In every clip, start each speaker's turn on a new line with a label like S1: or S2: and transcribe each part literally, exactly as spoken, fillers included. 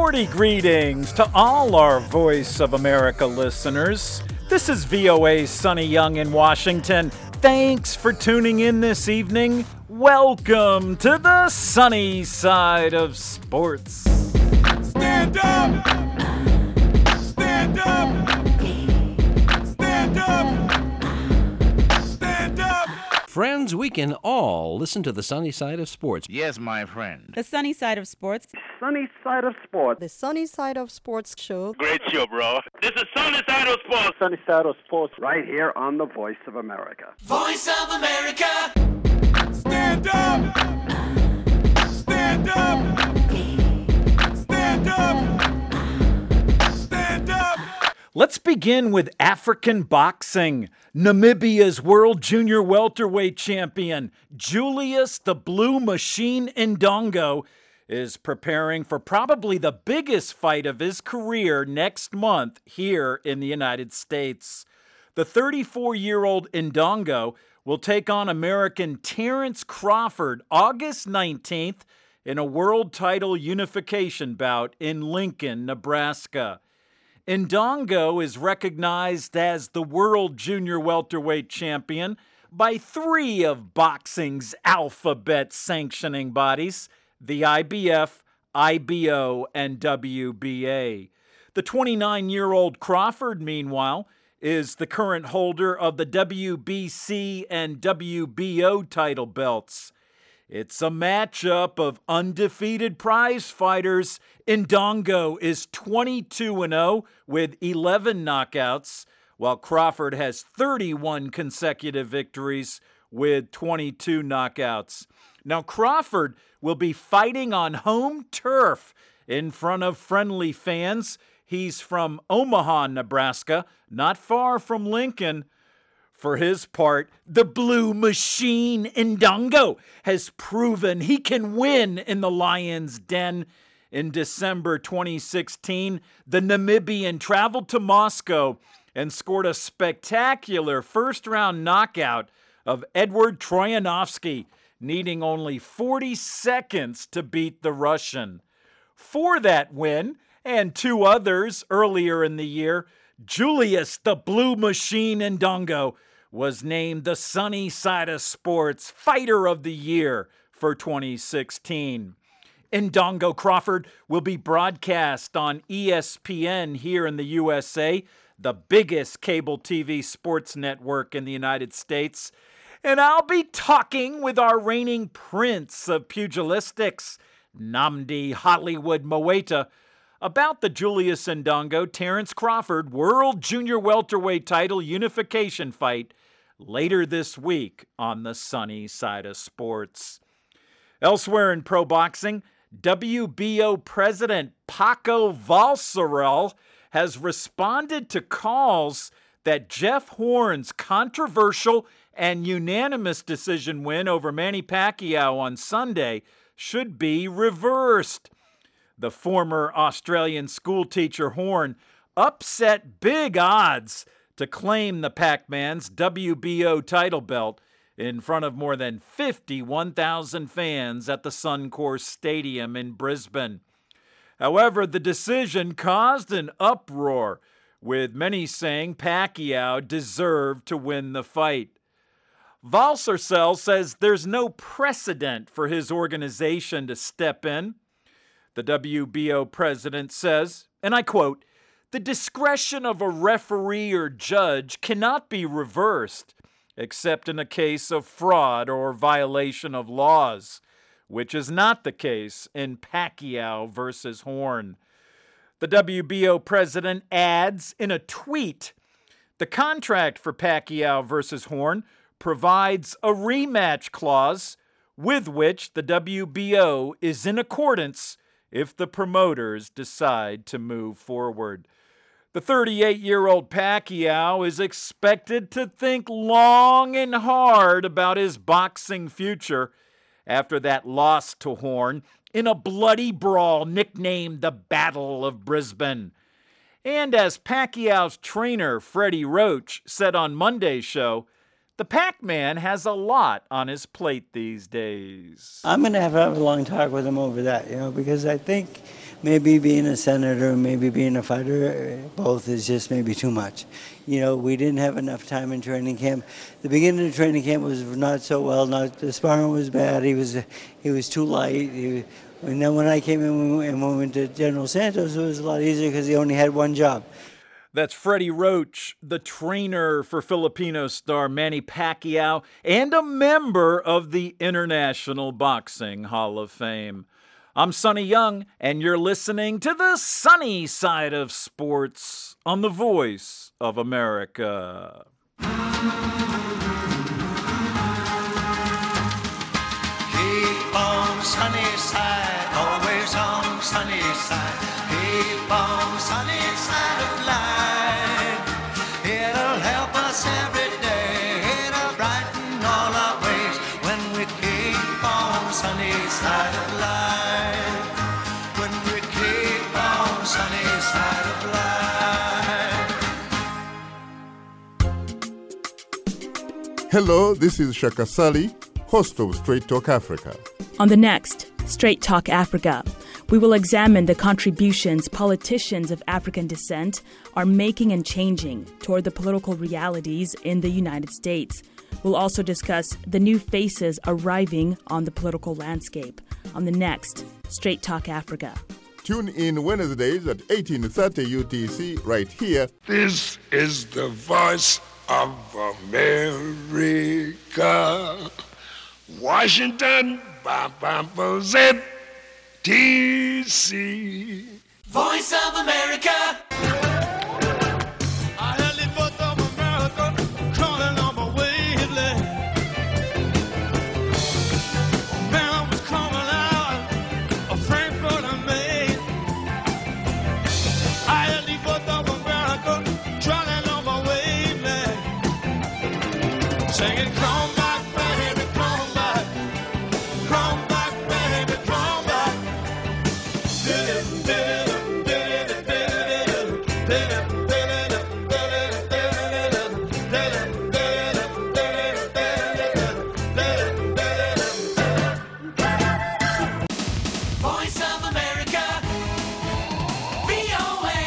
S1: Sporty greetings to all our Voice of America listeners. This is V O A's Sonny Young in Washington. Thanks for tuning in this evening. Welcome to the sunny side of sports.
S2: Stand up! Stand up! Stand up! Stand up!
S3: Friends, we can all listen to the sunny side of sports.
S4: Yes, my friend.
S5: The sunny side of sports.
S6: Sunny side of sports.
S7: The Sunny Side of Sports show.
S4: Great show, bro. This is Sunny Side of Sports.
S6: Sunny side of sports right here on the Voice of America.
S2: Voice of America! Stand up! Stand up! Stand up! Stand up!
S1: Let's begin with African boxing. Namibia's world junior welterweight champion, Julius the Blue Machine Indongo, is preparing for probably the biggest fight of his career next month here in the United States. The thirty-four-year-old Indongo will take on American Terrence Crawford August nineteenth in a world title unification bout in Lincoln, Nebraska. Indongo is recognized as the world junior welterweight champion by three of boxing's alphabet sanctioning bodies, the I B F, I B O, and W B A. The twenty-nine-year-old Crawford, meanwhile, is the current holder of the W B C and W B O title belts. It's a matchup of undefeated prize fighters. Indongo is twenty-two and oh with eleven knockouts, while Crawford has thirty-one consecutive victories with twenty-two knockouts. Now, Crawford will be fighting on home turf in front of friendly fans. He's from Omaha, Nebraska, not far from Lincoln. For his part, the Blue Machine Indongo has proven he can win in the Lion's Den. In December twenty sixteen, the Namibian traveled to Moscow and scored a spectacular first-round knockout of Edward Troyanovsky, needing only forty seconds to beat the Russian. For that win, and two others earlier in the year, Julius the Blue Machine Indongo was named the Sunny Side of Sports Fighter of the Year for twenty sixteen. Indongo Crawford will be broadcast on E S P N here in the U S A, the biggest cable T V sports network in the United States. And I'll be talking with our reigning prince of pugilistics, Nnamdi Hollywood Moeta, about the Julius Indongo Terrence Crawford World Junior Welterweight Title Unification fight later this week on the Sunny Side of Sports. Elsewhere in pro boxing, W B O President Paco Valserel has responded to calls that Jeff Horn's controversial and unanimous decision win over Manny Pacquiao on Sunday should be reversed. The former Australian schoolteacher Horn upset big odds to claim the Pac-Man's W B O title belt in front of more than fifty-one thousand fans at the Suncorp Stadium in Brisbane. However, the decision caused an uproar, with many saying Pacquiao deserved to win the fight. Valserel says there's no precedent for his organization to step in. The W B O president says, and I quote, "The discretion of a referee or judge cannot be reversed, except in a case of fraud or violation of laws, which is not the case in Pacquiao versus Horn." The W B O president adds in a tweet, "The contract for Pacquiao versus Horn provides a rematch clause with which the W B O is in accordance if the promoters decide to move forward." The thirty-eight-year-old Pacquiao is expected to think long and hard about his boxing future after that loss to Horn in a bloody brawl nicknamed the Battle of Brisbane. And as Pacquiao's trainer, Freddie Roach, said on Monday's show, the Pac-Man has a lot on his plate these days.
S8: I'm going to have a long talk with him over that, you know, because I think
S5: maybe being a senator, maybe being a fighter, both is just maybe too much. You know, we didn't have enough time in training camp. The beginning of training camp was not so well. Not the sparring was bad. He was he was too light. He, and then when I came in and we went to General Santos, it was a lot easier because he only had one job.
S1: That's Freddie Roach, the trainer for Filipino star Manny Pacquiao and a member of the International Boxing Hall of Fame. I'm Sonny Young, and you're listening to the sunny side of sports on the Voice of America.
S2: Keep on sunny side, always on sunny side. Keep on sunny side of life. It'll help us every day. It'll brighten all our ways when we keep on sunny side of life. When we keep on sunny side of life.
S8: Hello, this is Shaka Sali, host of Straight Talk Africa.
S9: On the next Straight Talk Africa, we will examine the contributions politicians of African descent are making and changing toward the political realities in the United States. We'll also discuss the new faces arriving on the political landscape on the next Straight Talk Africa.
S8: Tune in Wednesdays at eighteen thirty U T C right here.
S10: This is the Voice of America. Washington, Z T C.
S2: Voice of America. I heard the Voice of America calling on my wavelength. Man, I was coming out of Frankfurt and Maine. I heard the Voice of America calling on my wavelength. Singing, come back, baby, come back. Come back, baby, come back. Voice of America, V O A,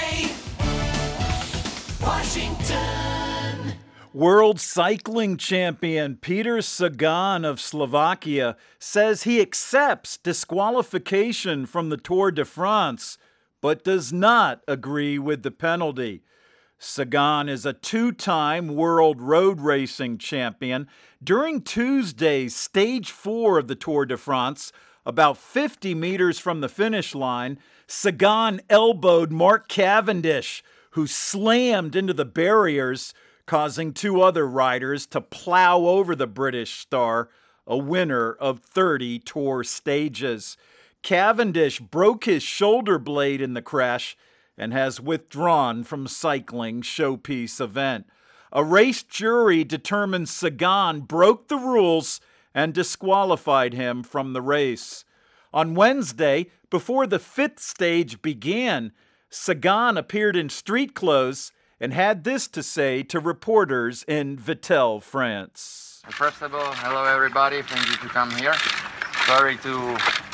S2: Washington.
S1: World cycling champion Peter Sagan of Slovakia says he accepts disqualification from the Tour de France, but does not agree with the penalty. Sagan is a two-time world road racing champion. During Tuesday's stage four of the Tour de France, about fifty meters from the finish line, Sagan elbowed Mark Cavendish, who slammed into the barriers, causing two other riders to plow over the British star, a winner of thirty Tour stages. Cavendish broke his shoulder blade in the crash and has withdrawn from cycling showpiece event. A race jury determined Sagan broke the rules and disqualified him from the race. On Wednesday, before the fifth stage began, Sagan appeared in street clothes and had this to say to reporters in Vittel, France.
S11: First of all, hello everybody, thank you to come here. Sorry to,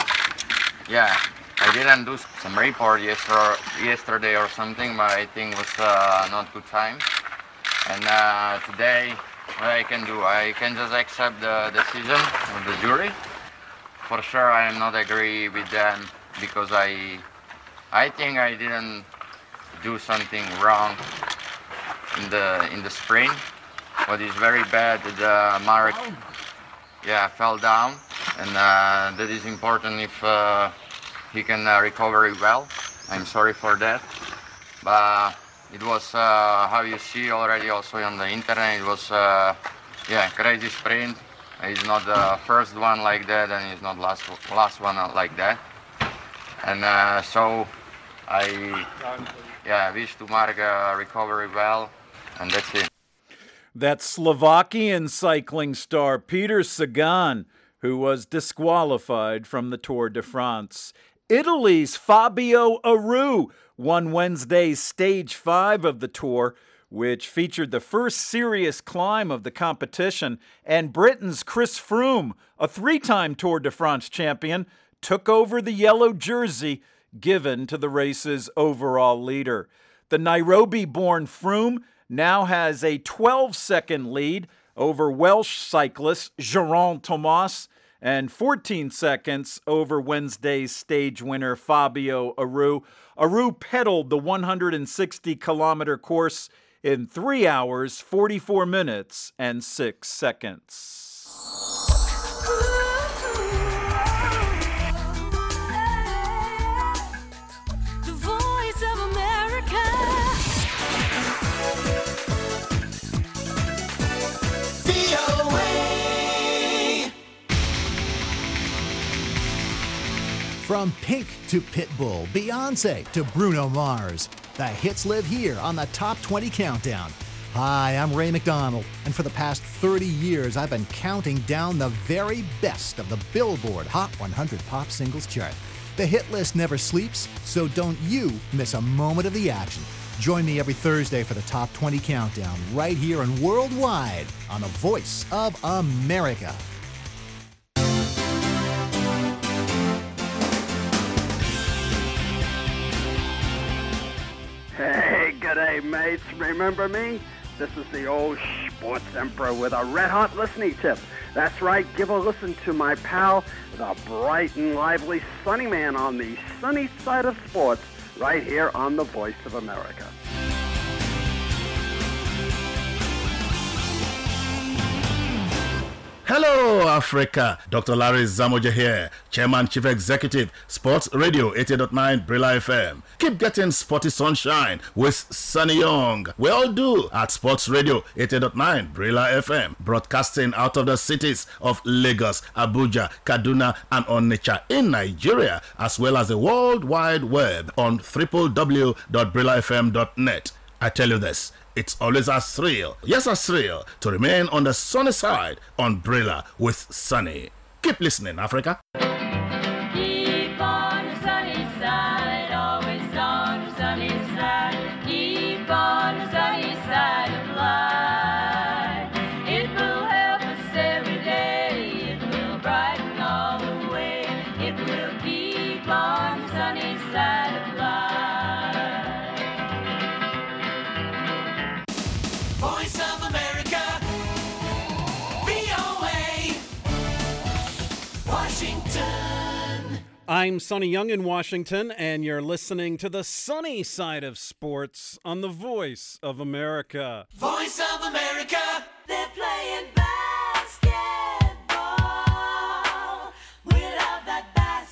S11: yeah, I didn't do some report yesterday, yesterday or something, but I think it was uh, not good time. And uh, today, what I can do, I can just accept the decision of the jury. For sure, I am not agree with them because I, I think I didn't do something wrong in the in the sprint. What is very bad that uh, Mark, yeah, fell down, and uh, that is important if uh, he can uh, recover it well. I'm sorry for that, but it was uh, how you see already also on the internet. It was uh, yeah, crazy sprint. It's not the first one like that, and it's not last last one like that. And uh, so I yeah wish to Mark uh, recovery well, and that's it.
S1: That's Slovakian cycling star Peter Sagan, who was disqualified from the Tour de France. Italy's Fabio Aru won Wednesday's stage five of the Tour, which featured the first serious climb of the competition, and Britain's Chris Froome, a three-time Tour de France champion, took over the yellow jersey, given to the race's overall leader. The Nairobi-born Froome now has a twelve-second lead over Welsh cyclist Geraint Thomas and fourteen seconds over Wednesday's stage winner Fabio Aru. Aru pedaled the one hundred sixty kilometer course in three hours, forty-four minutes, and six seconds.
S12: From Pink to Pitbull, Beyonce to Bruno Mars, the hits live here on the Top twenty Countdown. Hi, I'm Ray McDonald, and for the past thirty years, I've been counting down the very best of the Billboard Hot one hundred Pop Singles chart. The hit list never sleeps, so don't you miss a moment of the action. Join me every Thursday for the Top twenty Countdown, right here and worldwide on the Voice of America.
S6: Hey, g'day, mates. Remember me? This is the old sports emperor with a red-hot listening tip. That's right, give a listen to my pal, the bright and lively Sunny Man on the sunny side of sports, right here on the Voice of America.
S13: Hello, Africa. Doctor Larry Zamoja here, Chairman, Chief Executive, Sports Radio eighty point nine Brilla F M. Keep getting sporty sunshine with Sunny Young. We all do at Sports Radio eighty point nine Brilla F M, broadcasting out of the cities of Lagos, Abuja, Kaduna, and Onitsha in Nigeria, as well as the World Wide Web on w w w dot brilla f m dot net. I tell you this, it's always a thrill, yes a thrill, to remain on the sunny side on Brilla with Sunny. Keep listening, Africa.
S14: Keep on the sunny side, always on the sunny side. Keep on the sunny side of life. It will help us every day, it will brighten all the way. It will keep on the sunny side of life.
S2: Voice of America, V O A, Washington.
S15: I'm Sonny Young in Washington, and you're listening to the sunny side of sports on the Voice of America.
S2: Voice of America,
S14: they're playing basketball. We love that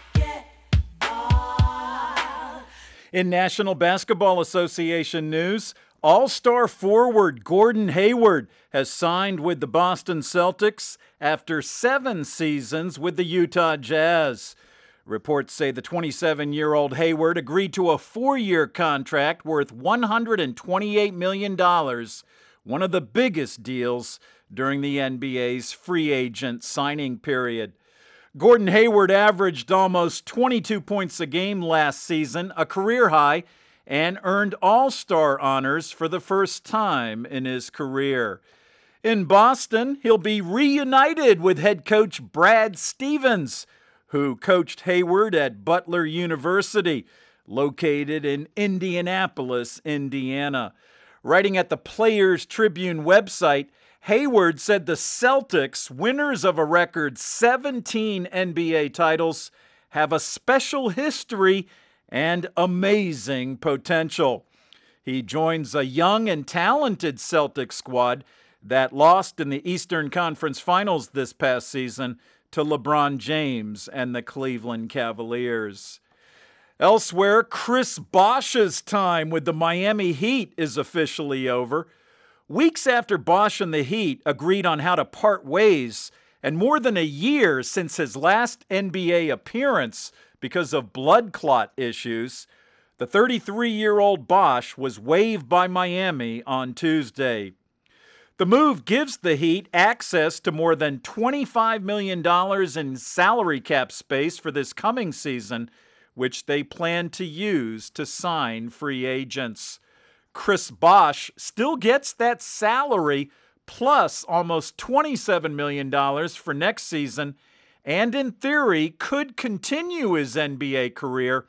S14: basketball.
S1: In National Basketball Association news, All-Star forward Gordon Hayward has signed with the Boston Celtics after seven seasons with the Utah Jazz. Reports say the twenty-seven-year-old Hayward agreed to a four-year contract worth one hundred twenty-eight million dollars, one of the biggest deals during the N B A's free agent signing period. Gordon Hayward averaged almost twenty-two points a game last season, a career high, and earned All-Star honors for the first time in his career. In Boston, he'll be reunited with head coach Brad Stevens, who coached Hayward at Butler University, located in Indianapolis, Indiana. Writing at the Players Tribune website, Hayward said the Celtics, winners of a record seventeen N B A titles, have a special history and amazing potential. He joins a young and talented Celtics squad that lost in the Eastern Conference Finals this past season to LeBron James and the Cleveland Cavaliers. Elsewhere, Chris Bosh's time with the Miami Heat is officially over. Weeks after Bosh and the Heat agreed on how to part ways, and more than a year since his last N B A appearance because of blood clot issues, the thirty-three-year-old Bosh was waived by Miami on Tuesday. The move gives the Heat access to more than twenty-five million dollars in salary cap space for this coming season, which they plan to use to sign free agents. Chris Bosh still gets that salary plus almost twenty-seven million dollars for next season, and in theory could continue his N B A career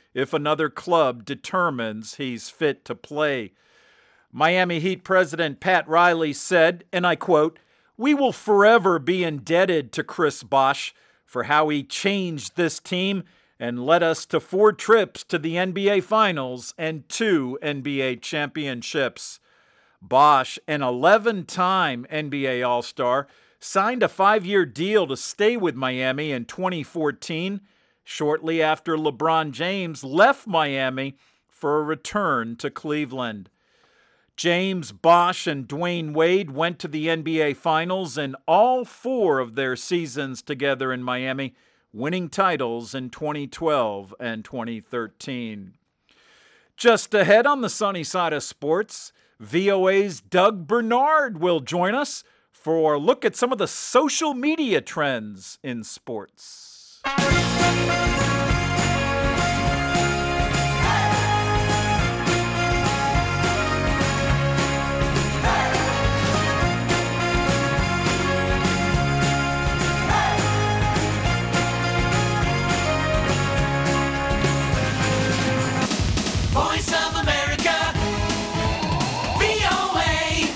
S1: if another club determines he's fit to play. Miami Heat president Pat Riley said, and I quote, "We will forever be indebted to Chris Bosh for how he changed this team and led us to four trips to the N B A Finals and two N B A championships." Bosh, an eleven-time N B A All-Star, signed a five-year deal to stay with Miami in twenty fourteen, shortly after LeBron James left Miami for a return to Cleveland. James, Bosh, and Dwayne Wade went to the N B A Finals in all four of their seasons together in Miami, winning titles in twenty twelve and twenty thirteen. Just ahead on the sunny side of sports, V O A's Doug Bernard will join us for a look at some of the social media trends in sports.
S2: Voice of America, V O A,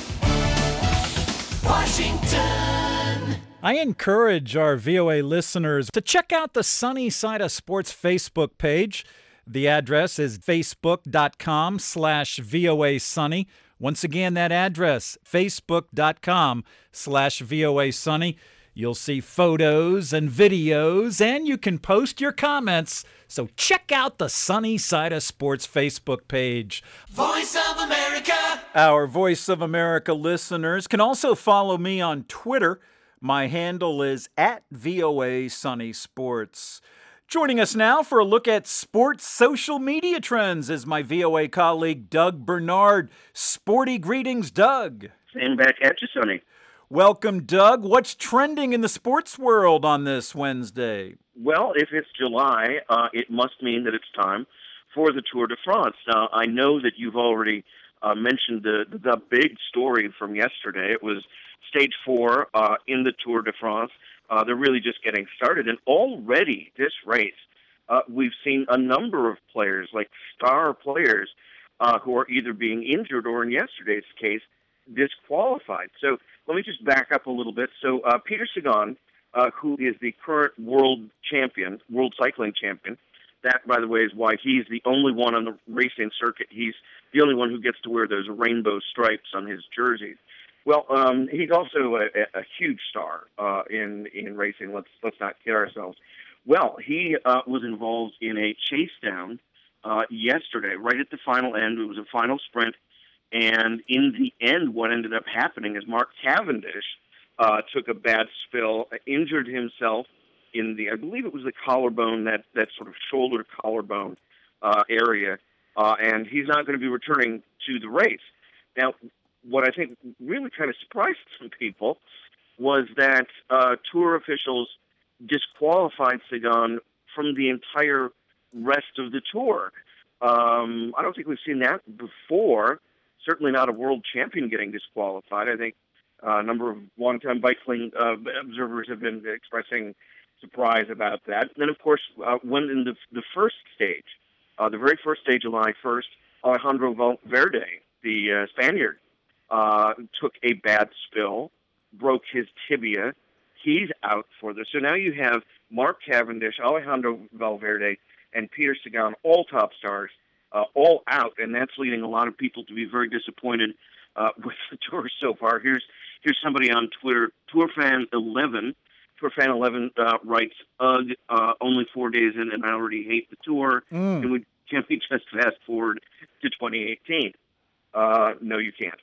S2: Washington.
S1: I encourage our V O A listeners to check out the Sunny Side of Sports Facebook page. The address is facebook.com slash VOA Sunny. Once again, that address, facebook.com slash VOA Sunny. You'll see photos and videos, and you can post your comments. So check out the Sunny Side of Sports Facebook page.
S2: Voice of America.
S1: Our Voice of America listeners can also follow me on Twitter. My handle is at V O A Sunny Sports. Joining us now for a look at sports social media trends is my V O A colleague, Doug Bernard. Sporty greetings, Doug.
S16: Same back at you, Sonny.
S1: Welcome, Doug. What's trending in the sports world on this Wednesday?
S16: Well, if it's July, uh, it must mean that it's time for the Tour de France. Now, I know that you've already uh, mentioned the the big story from yesterday. It was stage four uh, in the Tour de France. Uh, they're really just getting started. And already this race, uh, we've seen a number of players, like star players, uh, who are either being injured or, in yesterday's case, disqualified. So let me just back up a little bit. So uh, Peter Sagan, uh, who is the current world champion, world cycling champion, that, by the way, is why he's the only one on the racing circuit. He's the only one who gets to wear those rainbow stripes on his jerseys. Well, um, he's also a, a huge star uh, in in racing. Let's let's not kid ourselves. Well, he uh, was involved in a chase down uh, yesterday, right at the final end. It was a final sprint. And in the end, what ended up happening is Mark Cavendish uh, took a bad spill, injured himself in the, I believe it was the collarbone, that, that sort of shoulder collarbone uh, area, uh, and he's not going to be returning to the race. Now, what I think really kind of surprised some people was that uh, tour officials disqualified Sagan from the entire rest of the tour. Um, I don't think we've seen that before. Certainly not a world champion getting disqualified. I think uh, a number of long-time bicycling uh, observers have been expressing surprise about that. And then, of course, uh, when in the, the first stage, uh, the very first stage, July first, Alejandro Valverde, the uh, Spaniard, uh, took a bad spill, broke his tibia. He's out for this. So now you have Mark Cavendish, Alejandro Valverde, and Peter Sagan, all top stars, Uh, all out, and that's leading a lot of people to be very disappointed uh, with the tour so far. Here's here's somebody on Twitter, Tourfan eleven. Tourfan eleven uh, writes, "Ugh, uh, only four days in, and I already hate the tour.
S1: Mm.
S16: And we can't we just fast forward to twenty eighteen?" Uh, no, you can't.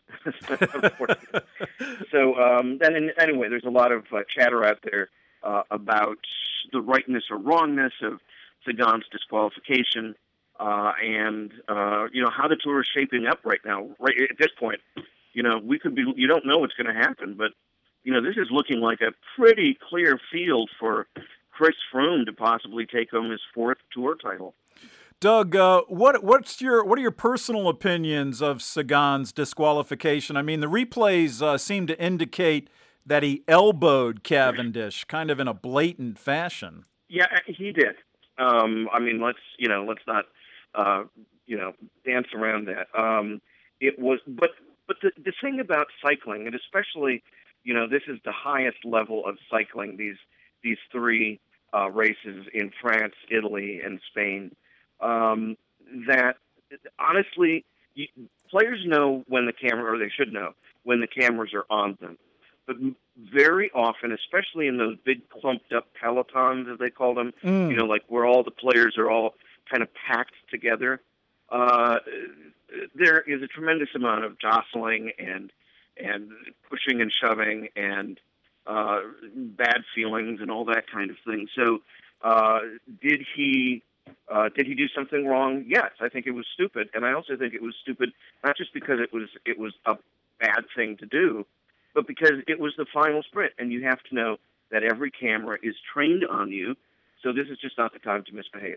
S16: So, um, then anyway, there's a lot of uh, chatter out there uh, about the rightness or wrongness of Sagan's disqualification. Uh, and, uh, you know, how the tour is shaping up right now. Right at this point, you know, we could be, you don't know what's going to happen, but, you know, this is looking like a pretty clear field for Chris Froome to possibly take home his fourth tour title.
S1: Doug, uh, what what's your what are your personal opinions of Sagan's disqualification? I mean, the replays uh, seem to indicate that he elbowed Cavendish kind of in a blatant fashion.
S16: Yeah, he did. Um, I mean, let's, you know, let's not uh, you know, dance around that. Um, it was, but but the the thing about cycling, and especially, you know, this is the highest level of cycling. These these three uh, races in France, Italy, and Spain. Um, that honestly, you, players know when the camera, or they should know when the cameras are on them. But very often, especially in those big clumped up pelotons, as they call them,
S1: Mm.
S16: you know, like where all the players are all kind of packed together, uh, there is a tremendous amount of jostling and and pushing and shoving and uh, bad feelings and all that kind of thing. So, uh, did he uh, did he do something wrong? Yes, I think it was stupid, and I also think it was stupid not just because it was it was a bad thing to do, but because it was the final sprint, and you have to know that every camera is trained on you, so this is just not the time to misbehave.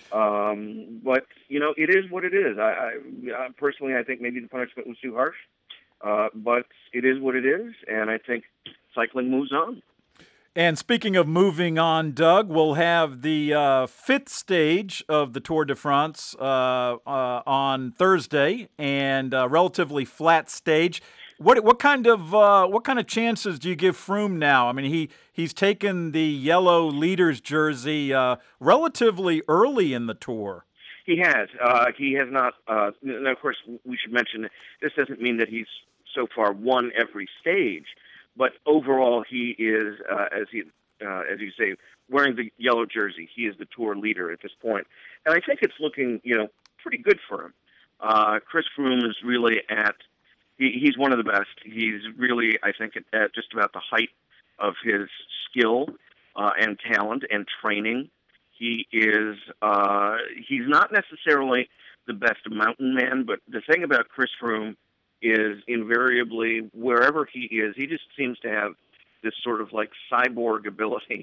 S16: Um, but, you know, it is what it is. I, I personally, I think maybe the punishment was too harsh, uh, but it is what it is, and I think cycling moves on.
S1: And speaking of moving on, Doug, we'll have the uh, fifth stage of the Tour de France uh, uh, on Thursday, and a relatively flat stage. What what kind of uh, what kind of chances do you give Froome now? I mean, he he's taken the yellow leader's jersey uh, relatively early in the Tour.
S16: He has. Uh, he has not. Uh, and of course, we should mention this doesn't mean that he's so far won every stage, but overall, he is, uh, as he uh, as you say, wearing the yellow jersey. He is the Tour leader at this point, and I think it's looking, you know, pretty good for him. Uh, Chris Froome is really at. He, he's one of the best. He's really, I think, at, at just about the height of his skill uh, and talent and training. He is. Uh, he's not necessarily the best mountain man, but the thing about Chris Froome is invariably wherever he is, he just seems to have this sort of like cyborg ability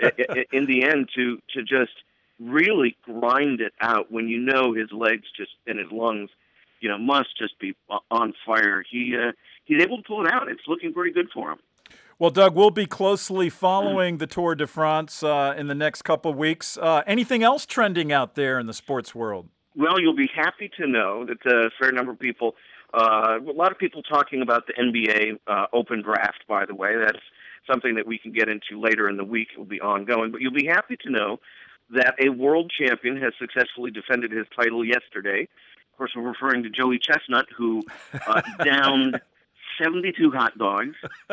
S16: in the end to to just really grind it out when you know his legs just and his lungs, you know, must just be on fire. He uh, he's able to pull it out. It's looking pretty good for him.
S1: Well, Doug, we'll be closely following the Tour de France uh, in the next couple of weeks. Uh, anything else trending out there in the sports world?
S16: Well, you'll be happy to know that a fair number of people, uh, a lot of people talking about the N B A uh, open draft, by the way. That's something that we can get into later in the week. It will be ongoing. But you'll be happy to know that a world champion has successfully defended his title yesterday. Of course, we're referring to Joey Chestnut, who uh, downed seventy-two hot dogs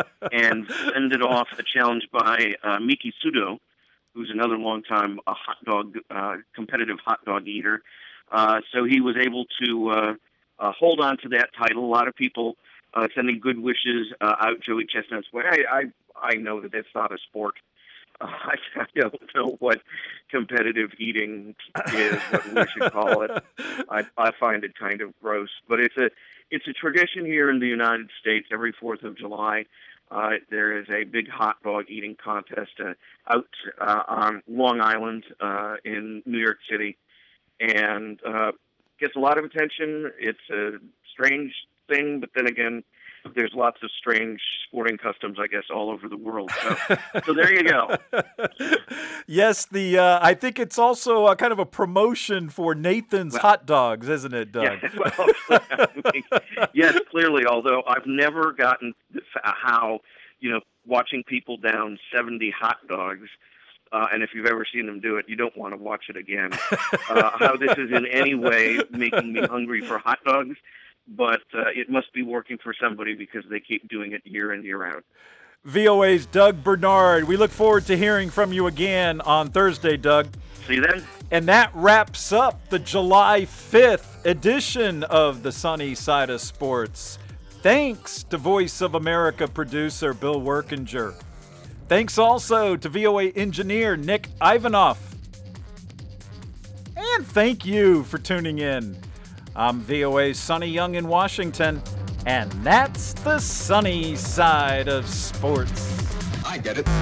S16: and ended off a challenge by uh, Miki Sudo, who's another longtime uh, hot dog, uh, competitive hot dog eater. Uh, so he was able to uh, uh, hold on to that title. A lot of people uh, sending good wishes uh, out Joey Chestnut's way. I, I, I know that that's not a sport. Uh, I, I don't know what competitive eating is, what we should call it. I, I find it kind of gross, but it's a it's a tradition here in the United States. Every Fourth of July, uh, there is a big hot dog eating contest uh, out uh, on Long Island uh, in New York City, and uh, gets a lot of attention. It's a strange thing, but then again, there's lots of strange sporting customs, I guess, all over the world. So, so there you go.
S1: Yes, the uh, I think it's also a kind of a promotion for Nathan's
S16: well,
S1: hot dogs, isn't it, Doug?
S16: Yeah, well, I mean, yes, clearly, although I've never gotten how, you know, watching people down seventy hot dogs, uh, and if you've ever seen them do it, you don't want to watch it again, uh, how this is in any way making me hungry for hot dogs. But uh, it must be working for somebody because they keep doing it year in, year out.
S1: V O A's Doug Bernard. We look forward to hearing from you again on Thursday, Doug.
S16: See you then.
S1: And that wraps up the July fifth edition of the Sunny Side of Sports. Thanks to Voice of America producer Bill Workinger. Thanks also to V O A engineer Nick Ivanoff. And thank you for tuning in. I'm V O A's Sonny Young in Washington, and that's the Sunny Side of Sports.
S17: I get it.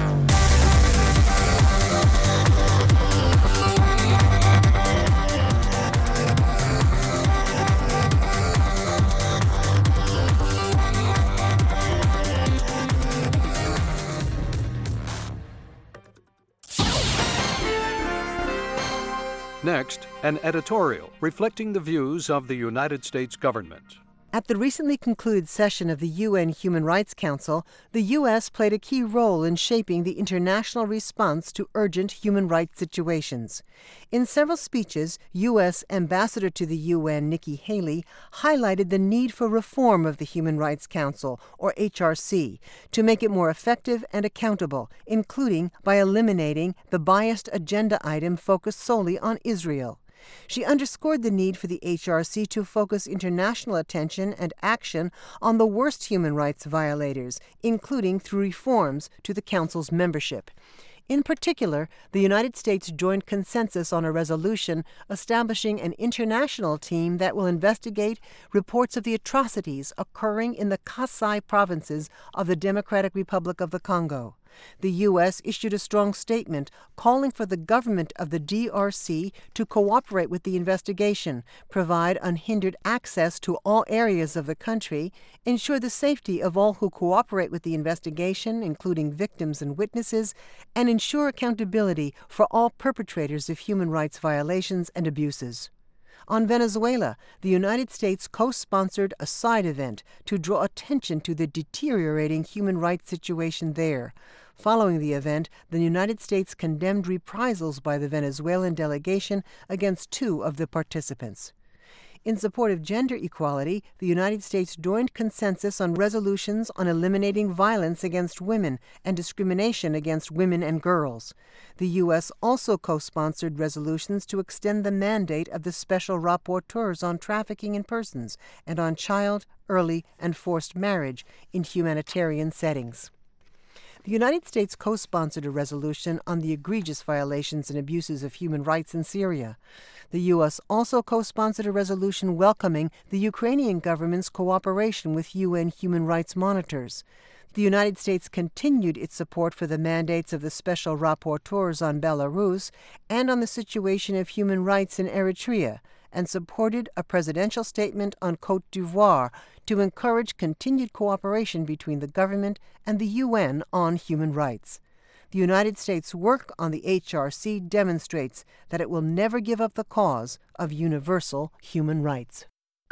S17: Next, an editorial reflecting the views of the United States government.
S18: At the recently concluded session of the U N Human Rights Council, the U S played a key role in shaping the international response to urgent human rights situations. In several speeches, U S Ambassador to the U N Nikki Haley highlighted the need for reform of the Human Rights Council, or H R C, to make it more effective and accountable, including by eliminating the biased agenda item focused solely on Israel. She underscored the need for the H R C to focus international attention and action on the worst human rights violators, including through reforms to the Council's membership. In particular, the United States joined consensus on a resolution establishing an international team that will investigate reports of the atrocities occurring in the Kasai provinces of the Democratic Republic of the Congo. The U S issued a strong statement calling for the government of the D R C to cooperate with the investigation, provide unhindered access to all areas of the country, ensure the safety of all who cooperate with the investigation, including victims and witnesses, and ensure accountability for all perpetrators of human rights violations and abuses. On Venezuela, the United States co-sponsored a side event to draw attention to the deteriorating human rights situation there. Following the event, the United States condemned reprisals by the Venezuelan delegation against two of the participants. In support of gender equality, the United States joined consensus on resolutions on eliminating violence against women and discrimination against women and girls. The U S also co-sponsored resolutions to extend the mandate of the special rapporteurs on trafficking in persons and on child, early, and forced marriage in humanitarian settings. The United States co-sponsored a resolution on the egregious violations and abuses of human rights in Syria. The U S also co-sponsored a resolution welcoming the Ukrainian government's cooperation with U N human rights monitors. The United States continued its support for the mandates of the special rapporteurs on Belarus and on the situation of human rights in Eritrea, and supported a presidential statement on Côte d'Ivoire to encourage continued cooperation between the government and the U N on human rights. The United States' work on the H R C demonstrates that it will never give up the cause of universal human rights.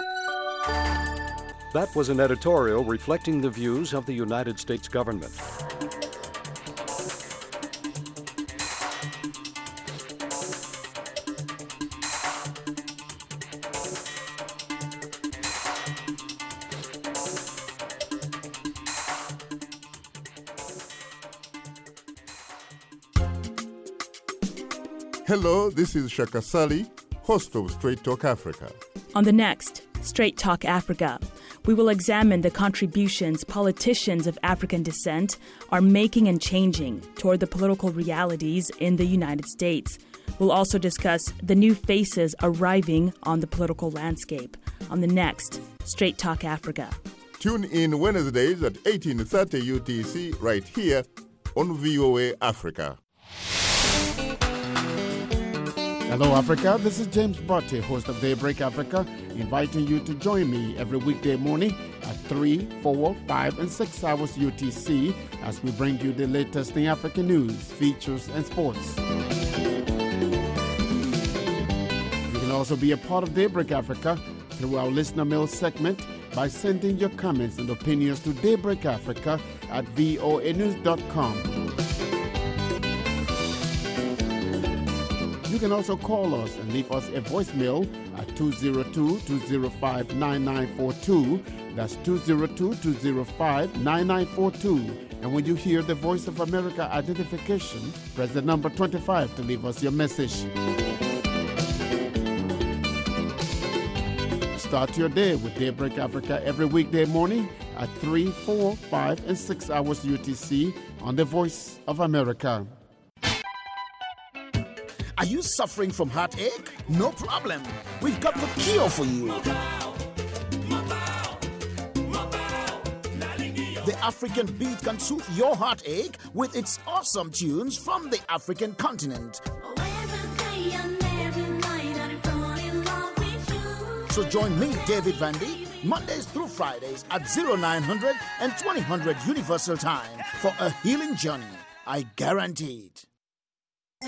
S17: That was an editorial reflecting the views of the United States government.
S8: Hello, this is Shaka Sali, host of Straight Talk Africa.
S9: On the next Straight Talk Africa, we will examine the contributions politicians of African descent are making and changing toward the political realities in the United States. We'll also discuss the new faces arriving on the political landscape on the next Straight Talk Africa.
S8: Tune in Wednesdays at eighteen thirty U T C right here on V O A Africa.
S19: Hello, Africa. This is James Botte, host of Daybreak Africa, inviting you to join me every weekday morning at three, four, five, and six hours U T C as we bring you the latest in African news, features, and sports. You can also be a part of Daybreak Africa through our listener mail segment by sending your comments and opinions to Daybreak Africa at voa news dot com. You can also call us and leave us a voicemail at two oh two, two oh five, nine nine four two. That's two oh two, two oh five, nine nine four two. And when you hear the Voice of America identification, press the number twenty-five to leave us your message. Start your day with Daybreak Africa every weekday morning at three, four, five, and six hours U T C on the Voice of America.
S20: Are you suffering from heartache? No problem. We've got the cure for you. The African Beat can soothe your heartache with its awesome tunes from the African continent. So join me, David Vandy, Mondays through Fridays at oh nine hundred and twenty hundred Universal Time for a healing journey. I guarantee it.